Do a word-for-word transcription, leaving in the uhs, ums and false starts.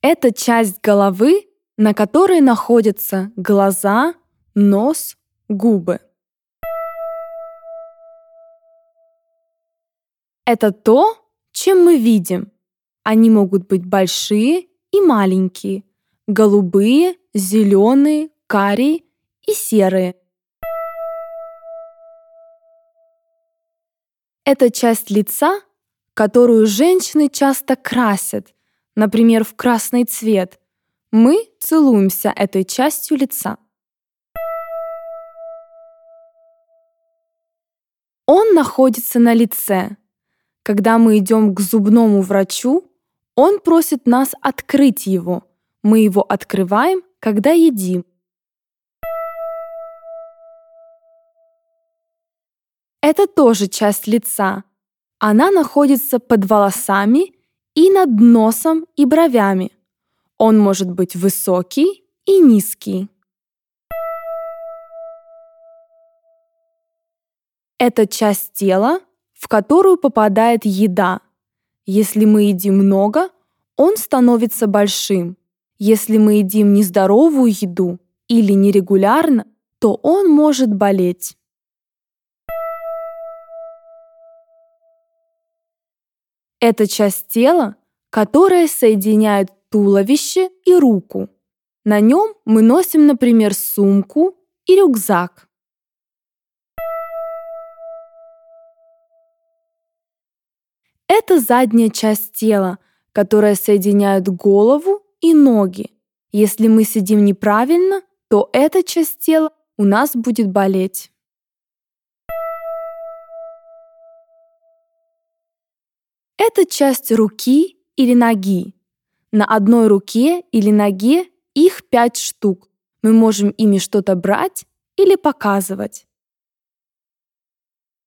Это часть головы, на которой находятся глаза, нос, губы. Это то, чем мы видим. Они могут быть большие и маленькие, голубые, зеленые, карие и серые. Это часть лица, которую женщины часто красят, например, в красный цвет. Мы целуемся этой частью лица. Он находится на лице. Когда мы идем к зубному врачу, он просит нас открыть его. Мы его открываем, когда едим. Это тоже часть лица. Она находится под волосами и над носом и бровями. Он может быть высокий и низкий. Это часть тела, в которую попадает еда. Если мы едим много, он становится большим. Если мы едим нездоровую еду или нерегулярно, то он может болеть. Это часть тела, которая соединяет туловище и руку. На нем мы носим, например, сумку и рюкзак. Это задняя часть тела, которая соединяет голову и ноги. Если мы сидим неправильно, то эта часть тела у нас будет болеть. Это часть руки или ноги. На одной руке или ноге их пять штук. Мы можем ими что-то брать или показывать.